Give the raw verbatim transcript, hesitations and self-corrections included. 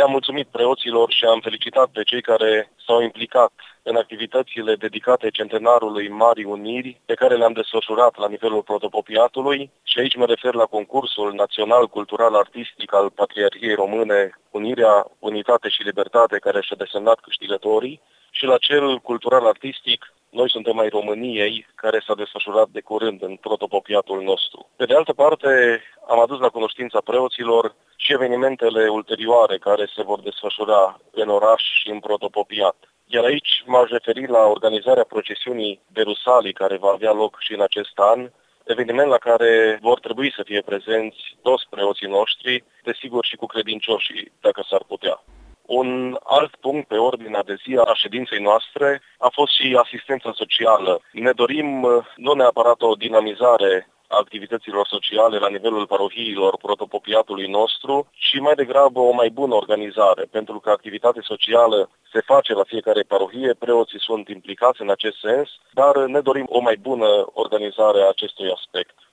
Le-am mulțumit preoților și am felicitat pe cei care s-au implicat în activitățile dedicate centenarului Marii Uniri, pe care le-am desfășurat la nivelul protopopiatului, și aici mă refer la concursul național cultural artistic al Patriarhiei Române, Unirea, Unitate și Libertate, care și-a desemnat câștigătorii, și la cel cultural artistic Noi suntem ai României, care s-a desfășurat de curând în protopopiatul nostru. Pe de altă parte, am adus la cunoștința preoților și evenimentele ulterioare care se vor desfășura în oraș și în protopopiat. Iar aici m-aș referi la organizarea procesiunii de Rusalii, care va avea loc și în acest an, eveniment la care vor trebui să fie prezenți toți preoții noștri, desigur și cu credincioșii, dacă s-ar putea. Un alt punct pe ordinea de zi a ședinței noastre a fost și asistența socială. Ne dorim nu neapărat o dinamizare a activităților sociale la nivelul parohiilor protopopiatului nostru, ci mai degrabă o mai bună organizare, pentru că activitatea socială se face la fiecare parohie, preoții sunt implicați în acest sens, dar ne dorim o mai bună organizare a acestui aspect.